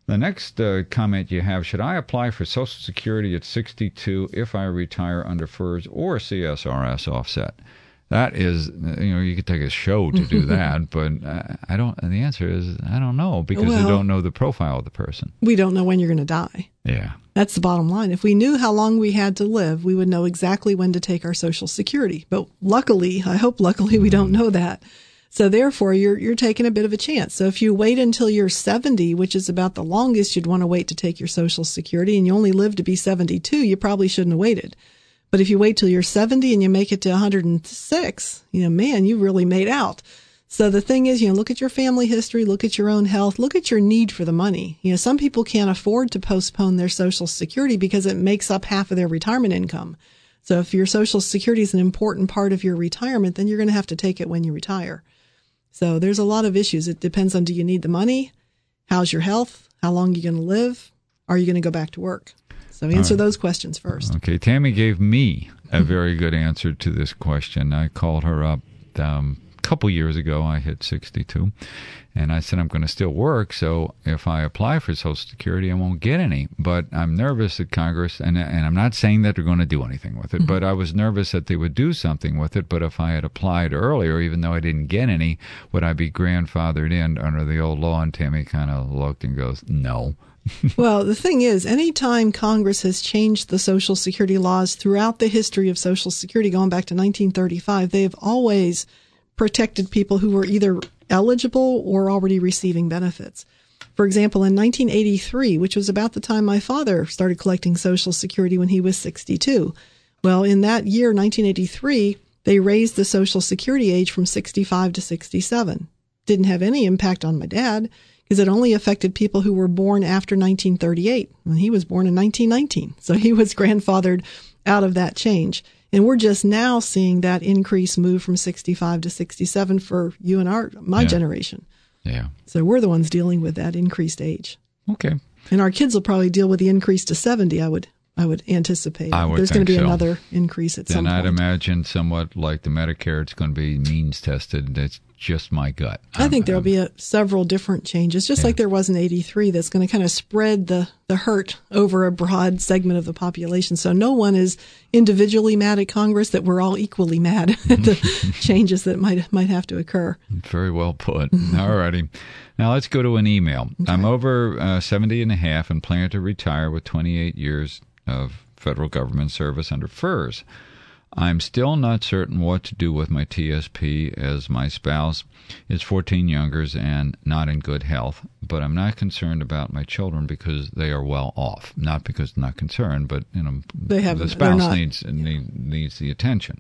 The next uh, comment you have, should I apply for Social Security at sixty-two if I retire under F E R S or C S R S offset? That is, you know, you could take a show to do that, but uh, I don't, the answer is, I don't know, because well, you don't know the profile of the person. We don't know when you're going to die. Yeah. That's the bottom line. If we knew how long we had to live, we would know exactly when to take our Social Security. But luckily, I hope luckily we don't know that. So therefore, you're you're taking a bit of a chance. So if you wait until you're seventy, which is about the longest you'd want to wait to take your Social Security, and you only live to be seventy-two, you probably shouldn't have waited. But if you wait till you're seventy and you make it to one hundred six, you know, man, you really made out. So the thing is, you know, look at your family history, look at your own health, look at your need for the money. You know, some people can't afford to postpone their Social Security because it makes up half of their retirement income. So if your Social Security is an important part of your retirement, then you're going to have to take it when you retire. So there's a lot of issues. It depends on, do you need the money? How's your health? How long are you going to live? Are you going to go back to work? So answer right. those questions first. Okay. Tammy gave me a very good answer to this question. I called her up um, a couple years ago. I hit sixty-two. And I said, I'm going to still work, so if I apply for Social Security, I won't get any. But I'm nervous that Congress, and, and I'm not saying that they're going to do anything with it, mm-hmm. but I was nervous that they would do something with it. But if I had applied earlier, even though I didn't get any, would I be grandfathered in under the old law? And Tammy kind of looked and goes, no. Well, the thing is, any time Congress has changed the Social Security laws throughout the history of Social Security, going back to nineteen thirty-five, they have always protected people who were either eligible or already receiving benefits. For example, in nineteen eighty-three, which was about the time my father started collecting Social Security when he was sixty-two. Well, in that year, nineteen eighty-three, they raised the Social Security age from sixty-five to sixty-seven. Didn't have any impact on my dad because it only affected people who were born after nineteen thirty-eight. And he was born in nineteen nineteen. So he was grandfathered out of that change. And we're just now seeing that increase move from sixty-five to sixty-seven for you and our my yeah. generation. Yeah. So we're the ones dealing with that increased age. Okay. And our kids will probably deal with the increase to seventy, I would I would anticipate. I would There's going to be so. another increase at then some point. Then I'd imagine somewhat like the Medicare, it's going to be means tested. That's just my gut. I think there'll be a, several different changes, just yeah. like there was in eighty-three, that's going to kind of spread the, the hurt over a broad segment of the population. So no one is individually mad at Congress, that we're all equally mad at the changes that might might have to occur. Very well put. All righty. Now let's go to an email. Okay. I'm over uh, seventy and a half and plan to retire with twenty-eight years of federal government service under F E R S. I'm still not certain what to do with my T S P, as my spouse is fourteen younger and not in good health, but I'm not concerned about my children because they are well off. Not because I'm not concerned, but you know, they have, the spouse not, needs yeah. need, needs the attention.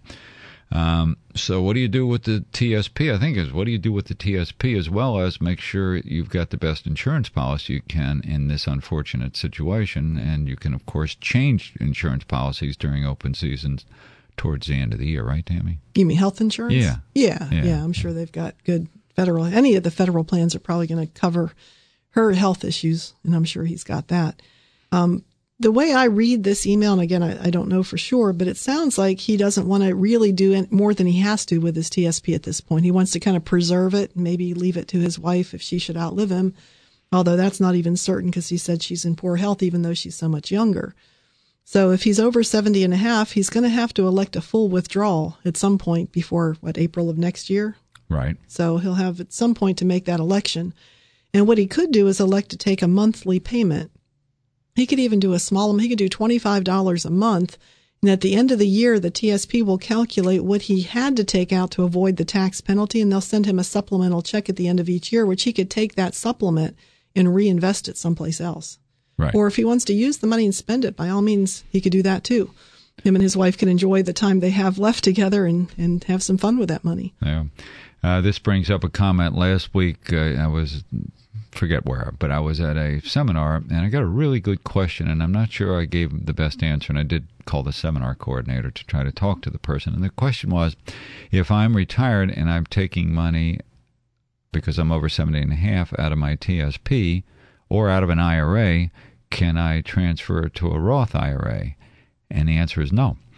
Um, so what do you do with the T S P? I think is what do you do with the T S P, as well as make sure you've got the best insurance policy you can in this unfortunate situation, and you can of course change insurance policies during open seasons towards the end of the year, right, Tammy? You mean health insurance? Yeah. Yeah, yeah. yeah I'm sure they've got good federal, any of the federal plans are probably going to cover her health issues, and I'm sure he's got that. Um, the way I read this email, and again, I, I don't know for sure, but it sounds like he doesn't want to really do more than he has to with his T S P at this point. He wants to kind of preserve it, maybe leave it to his wife if she should outlive him, although that's not even certain because he said she's in poor health even though she's so much younger. So if he's over seventy and a half, he's going to have to elect a full withdrawal at some point before, what, April of next year? Right. So he'll have at some point to make that election. And what he could do is elect to take a monthly payment. He could even do a small, he could do twenty-five dollars a month. And at the end of the year, the T S P will calculate what he had to take out to avoid the tax penalty, and they'll send him a supplemental check at the end of each year, which he could take that supplement and reinvest it someplace else. Right. Or if he wants to use the money and spend it, by all means, he could do that too. Him and his wife can enjoy the time they have left together and, and have some fun with that money. Yeah. Uh, this brings up a comment. Last week, uh, I was, forget where, but I was at a seminar, and I got a really good question, and I'm not sure I gave the best answer, and I did call the seminar coordinator to try to talk to the person. And the question was, if I'm retired and I'm taking money because I'm over seventy and a half out of my T S P or out of an I R A, can I transfer it to a Roth I R A? And the answer is no.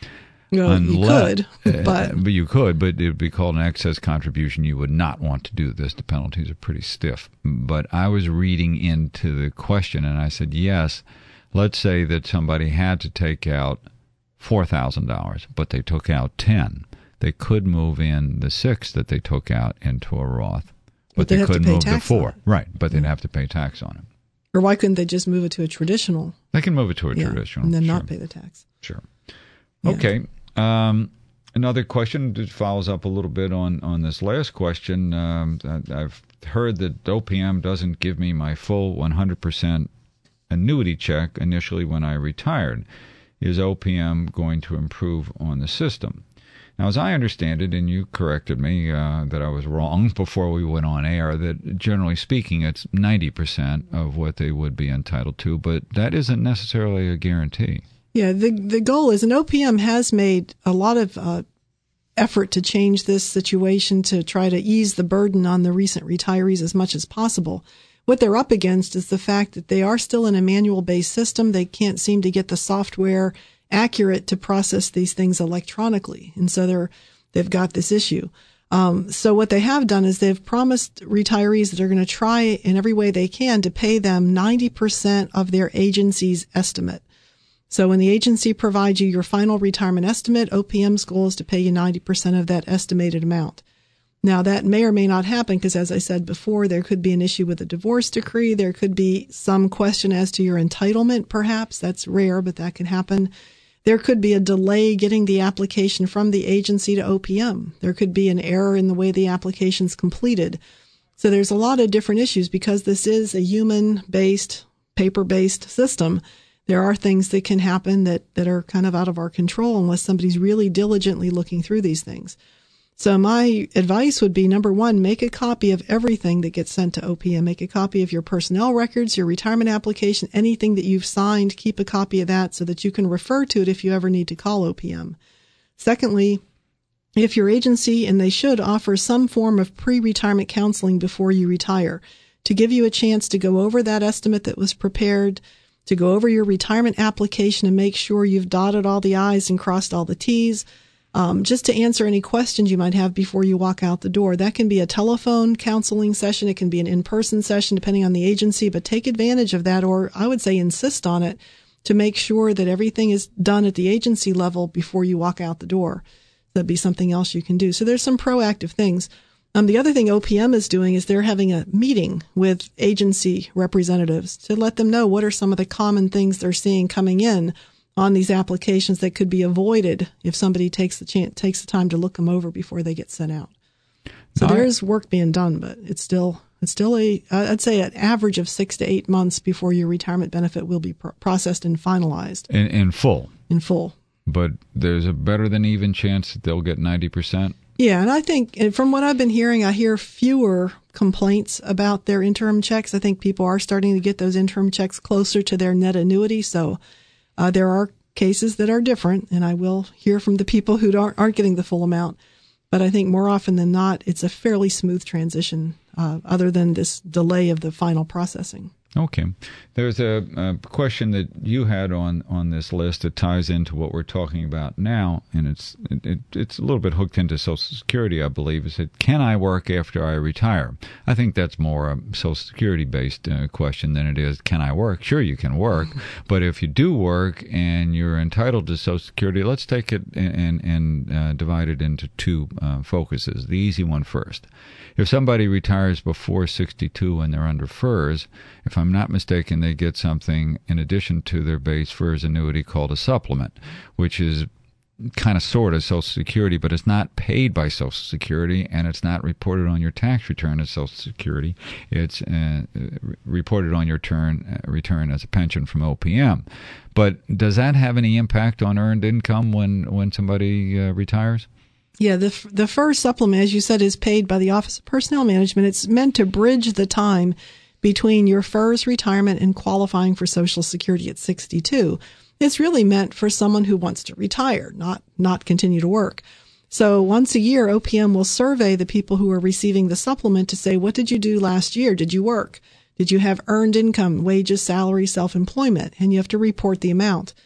Well, Unless, you could, but... Uh, but you could, but it would be called an excess contribution. You would not want to do this. The penalties are pretty stiff. But I was reading into the question, and I said, yes, let's say that somebody had to take out four thousand dollars, but they took out ten. They could move in the six that they took out into a Roth, but, but they couldn't move the four. Right, but they'd have to pay tax on it. Or why couldn't they just move it to a traditional? They can move it to a yeah, traditional. And then sure. not pay the tax. Sure. Yeah. Okay. Um, another question that follows up a little bit on, on this last question. Um, I've heard that O P M doesn't give me my full one hundred percent annuity check initially when I retired. Is O P M going to improve on the system? Now, as I understand it, and you corrected me uh, that I was wrong before we went on air, that generally speaking, it's ninety percent of what they would be entitled to, but that isn't necessarily a guarantee. Yeah, the the goal is, and O P M has made a lot of uh, effort to change this situation to try to ease the burden on the recent retirees as much as possible. What they're up against is the fact that they are still in a manual-based system. They can't seem to get the software accurate to process these things electronically, and so they're they've got this issue. Um, so what they have done is they've promised retirees that they're going to try in every way they can to pay them ninety percent of their agency's estimate. So when the agency provides you your final retirement estimate, O P M's goal is to pay you ninety percent of that estimated amount. Now, that may or may not happen because, as I said before, there could be an issue with a divorce decree. There could be some question as to your entitlement, perhaps. That's rare, but that can happen. There could be a delay getting the application from the agency to O P M. There could be an error in the way the application's completed. So there's a lot of different issues because this is a human-based, paper-based system. There are things that can happen that, that are kind of out of our control unless somebody's really diligently looking through these things. So my advice would be, number one, make a copy of everything that gets sent to O P M. Make a copy of your personnel records, your retirement application, anything that you've signed. Keep a copy of that so that you can refer to it if you ever need to call O P M. Secondly, if your agency, and they should, offer some form of pre-retirement counseling before you retire to give you a chance to go over that estimate that was prepared, to go over your retirement application and make sure you've dotted all the I's and crossed all the T's, um, just to answer any questions you might have before you walk out the door. That can be a telephone counseling session. It can be an in-person session, depending on the agency, but take advantage of that, or I would say insist on it to make sure that everything is done at the agency level before you walk out the door. That'd be something else you can do. So there's some proactive things. Um, the other thing O P M is doing is they're having a meeting with agency representatives to let them know what are some of the common things they're seeing coming in on these applications that could be avoided if somebody takes the chance, takes the time to look them over before they get sent out. So All there right. is work being done, but it's still it's still a I'd say an average of six to eight months before your retirement benefit will be pro- processed and finalized in, in full. In full. But there's a better than even chance that they'll get ninety percent. Yeah, and I think, and from what I've been hearing, I hear fewer complaints about their interim checks. I think people are starting to get those interim checks closer to their net annuity. So uh, there are cases that are different, and I will hear from the people who aren't, aren't getting the full amount. But I think more often than not, it's a fairly smooth transition, uh, other than this delay of the final processing. Okay. There's a, a question that you had on, on this list that ties into what we're talking about now, and it's it, it, it's a little bit hooked into Social Security, I believe. Is it, can I work after I retire? I think that's more a Social Security-based uh, question than it is, can I work? Sure, you can work, but if you do work and you're entitled to Social Security, let's take it and, and, and uh, divide it into two uh, focuses. The easy one first. If somebody retires before sixty-two and they're under F E R S, if I'm not mistaken, they get something in addition to their base F E R S annuity called a supplement, which is kind of sort of Social Security, but it's not paid by Social Security, and it's not reported on your tax return as Social Security. It's uh, reported on your turn, uh, return as a pension from O P M. But does that have any impact on earned income when, when somebody uh, retires? Yeah, the the F E R S supplement, as you said, is paid by the Office of Personnel Management. It's meant to bridge the time between your F E R S retirement and qualifying for Social Security at sixty-two. It's really meant for someone who wants to retire, not not continue to work. So once a year, O P M will survey the people who are receiving the supplement to say, what did you do last year? Did you work? Did you have earned income, wages, salary, self-employment? And you have to report the amount.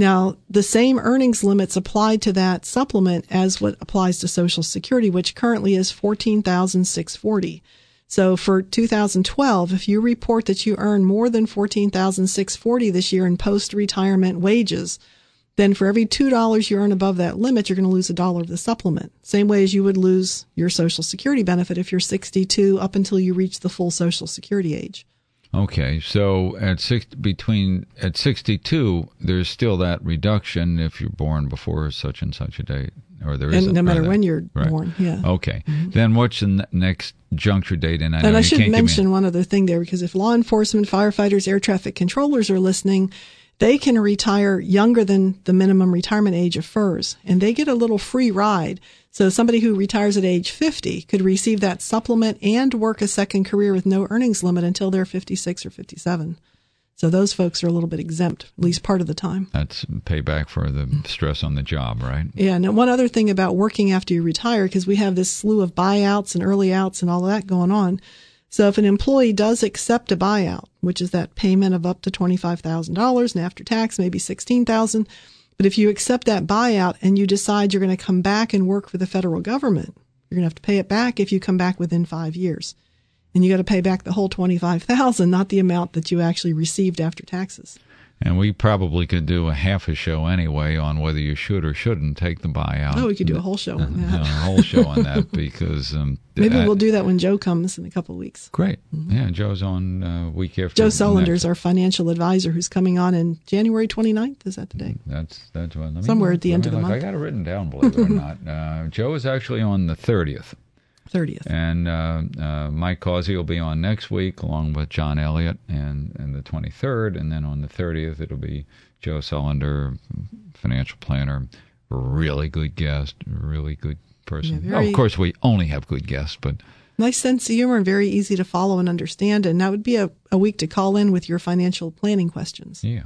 Now, the same earnings limits apply to that supplement as what applies to Social Security, which currently is fourteen thousand six hundred forty dollars. So for two thousand twelve, if you report that you earn more than fourteen thousand six hundred forty dollars this year in post-retirement wages, then for every two dollars you earn above that limit, you're going to lose a dollar of the supplement. Same way as you would lose your Social Security benefit if you're sixty-two up until you reach the full Social Security age. Okay, so at six, between at sixty-two, there's still that reduction if you're born before such and such a date, or there is. And no matter when you're right. born, yeah. Okay, mm-hmm. Then what's the n- next juncture date? And I, and know I you should can't mention give me... one other thing there, because if law enforcement, firefighters, air traffic controllers are listening, they can retire younger than the minimum retirement age of F E R S, and they get a little free ride. So somebody who retires at age fifty could receive that supplement and work a second career with no earnings limit until they're fifty-six or fifty-seven. So those folks are a little bit exempt, at least part of the time. That's payback for the stress on the job, right? Yeah. Now, one other thing about working after you retire, because we have this slew of buyouts and early outs and all that going on. So if an employee does accept a buyout, which is that payment of up to twenty-five thousand dollars, and after tax, maybe sixteen thousand dollars, but if you accept that buyout and you decide you're going to come back and work for the federal government, you're going to have to pay it back if you come back within five years. And you got to pay back the whole twenty-five thousand dollars, not the amount that you actually received after taxes. And we probably could do a half a show anyway on whether you should or shouldn't take the buyout. Oh, we could do a whole show on that. a whole show on that because... Um, Maybe I, we'll do that when Joe comes in a couple of weeks. Great. Mm-hmm. Yeah, Joe's on uh, week after. Joe Sullender, our financial advisor, who's coming on in January twenty-ninth. Is that today? That's that's what. Let me Somewhere look, at the end of the look. month. I got it written down, believe it or not. Uh, Joe is actually on the thirtieth. thirtieth. And uh, uh, Mike Causey will be on next week along with John Elliott and, and the twenty-third. And then on the thirtieth, it'll be Joe Sullender, financial planner, really good guest, really good person. Yeah, very, oh, of course, we only have good guests, but... Nice sense of humor and very easy to follow and understand. And that would be a, a week to call in with your financial planning questions. Yeah.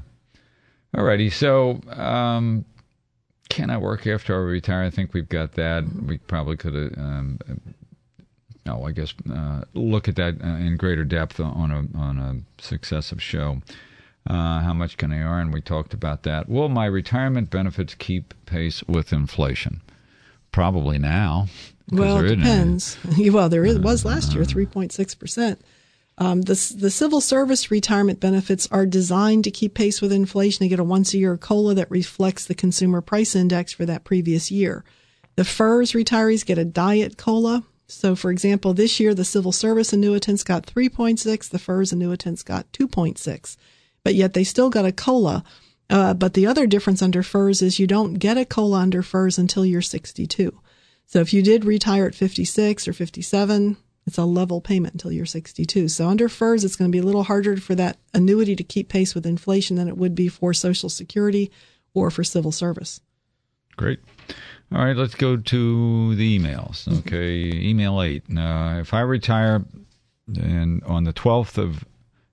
All righty. So... Um, can I work after I retire? I think we've got that. Mm-hmm. We probably could have... Um, Oh, I guess uh, look at that uh, in greater depth on a on a successive show. Uh, how much can I earn? We talked about that. Will my retirement benefits keep pace with inflation? Probably now. Well, it depends. Well, there is, was last year, three point six percent. Um, the, the civil service retirement benefits are designed to keep pace with inflation. They get a once-a-year COLA that reflects the consumer price index for that previous year. The F E R S retirees get a diet COLA. So, for example, this year, the civil service annuitants got three point six, the F E R S annuitants got two point six, but yet they still got a COLA. Uh, but the other difference under F E R S is you don't get a COLA under F E R S until you're sixty-two. So if you did retire at fifty-six or fifty-seven, it's a level payment until you're sixty-two. So under F E R S, it's going to be a little harder for that annuity to keep pace with inflation than it would be for Social Security or for civil service. Great. All right, let's go to the emails. Okay, email eight. Uh, if I retire and on the twelfth of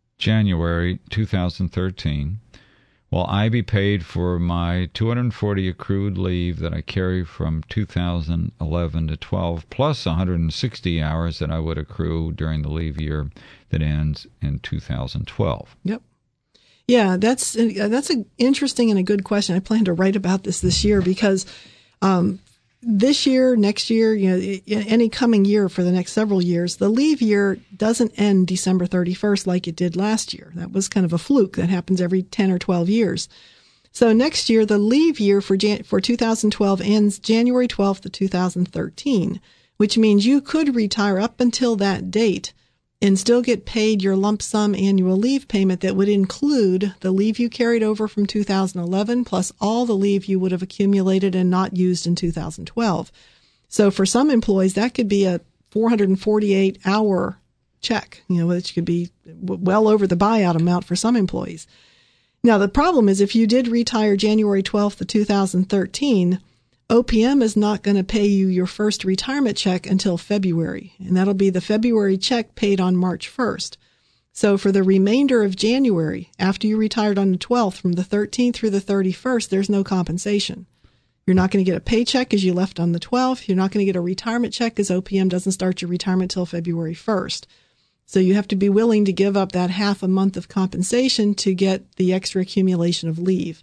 January two thousand thirteen, will I be paid for my two hundred forty accrued leave that I carry from two thousand eleven to twelve, plus one hundred sixty hours that I would accrue during the leave year that ends in two thousand twelve? Yep. Yeah, that's uh, that's an interesting and a good question. I plan to write about this this year because um, this year, next year, you know, any coming year for the next several years, the leave year doesn't end December thirty-first like it did last year. That was kind of a fluke that happens every ten or twelve years. So next year, the leave year for Jan- for two thousand twelve ends January twelfth of two thousand thirteen, which means you could retire up until that date and still get paid your lump sum annual leave payment that would include the leave you carried over from two thousand eleven plus all the leave you would have accumulated and not used in two thousand twelve. So for some employees, that could be a four hundred forty-eight hour check, you know, which could be well over the buyout amount for some employees. Now, the problem is if you did retire January twelfth of two thousand thirteen, O P M is not going to pay you your first retirement check until February, and that'll be the February check paid on March first. So for the remainder of January, after you retired on the twelfth, from the thirteenth through the thirty-first, there's no compensation. You're not going to get a paycheck as you left on the twelfth. You're not going to get a retirement check as O P M doesn't start your retirement till February first. So you have to be willing to give up that half a month of compensation to get the extra accumulation of leave.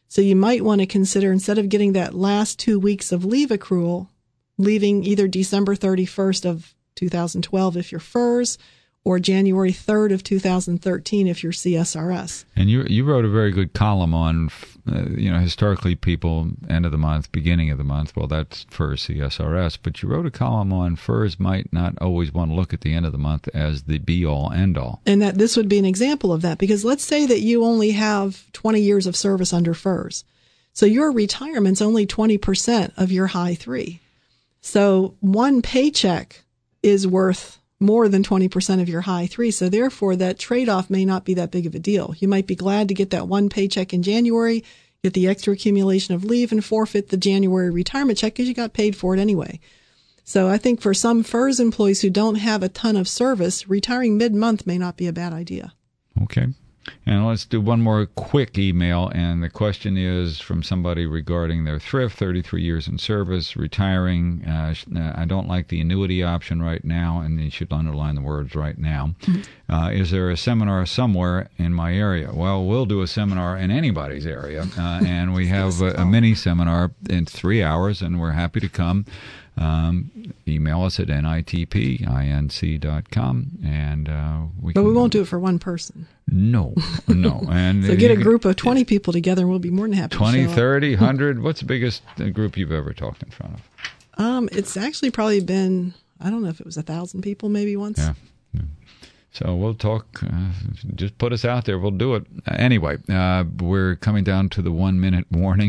So you might want to consider, instead of getting that last two weeks of leave accrual, leaving either December thirty-first of two thousand twelve if you're F E R S, or January third of two thousand thirteen if you're C S R S. And you you wrote a very good column on, uh, you know, historically people, end of the month, beginning of the month, well, that's F E R S, C S R S, but you wrote a column on F E R S might not always want to look at the end of the month as the be-all, end-all. And that this would be an example of that, because let's say that you only have twenty years of service under F E R S. So your retirement's only twenty percent of your high three. So one paycheck is worth more than twenty percent of your high three. So therefore, that trade-off may not be that big of a deal. You might be glad to get that one paycheck in January, get the extra accumulation of leave, and forfeit the January retirement check because you got paid for it anyway. So I think for some F E R S employees who don't have a ton of service, retiring mid-month may not be a bad idea. Okay. And let's do one more quick email. And the question is from somebody regarding their thrift, thirty-three years in service, retiring. Uh, I don't like the annuity option right now, and you should underline the words right now. Mm-hmm. Uh, is there a seminar somewhere in my area? Well, we'll do a seminar in anybody's area. Uh, and we have a, a mini seminar in three hours, and we're happy to come. Um, email us at N I T P inc dot com, and uh, we But can, we won't do it for one person. No, no. And so get a group of twenty people together, and we'll be more than happy twenty, to show thirty, up. one hundred? What's the biggest group you've ever talked in front of? Um, it's actually probably been, I don't know if it was a thousand people maybe once. Yeah. yeah. So we'll talk. Uh, just put us out there. We'll do it. Uh, anyway, uh, we're coming down to the one-minute warning.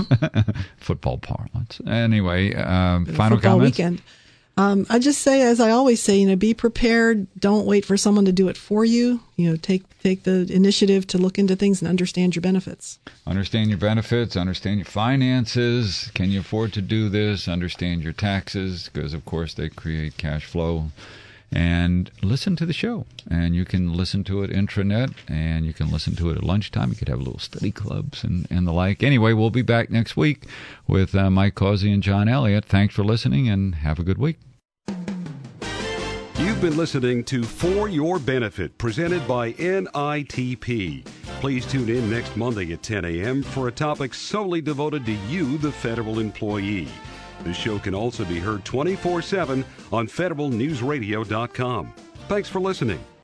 Football parlance. Anyway, uh, final football comments? Weekend. Um, I just say, as I always say, you know, be prepared. Don't wait for someone to do it for you. You know, take take the initiative to look into things and understand your benefits. Understand your benefits. Understand your finances. Can you afford to do this? Understand your taxes, because, of course, they create cash flow. And listen to the show. And you can listen to it intranet, and you can listen to it at lunchtime. You could have little study clubs and, and the like. Anyway, we'll be back next week with uh, Mike Causey and John Elliott. Thanks for listening, and have a good week. You've been listening to For Your Benefit, presented by N I T P. Please tune in next Monday at ten a.m. for a topic solely devoted to you, the federal employee. This show can also be heard twenty-four seven on federal news radio dot com. Thanks for listening.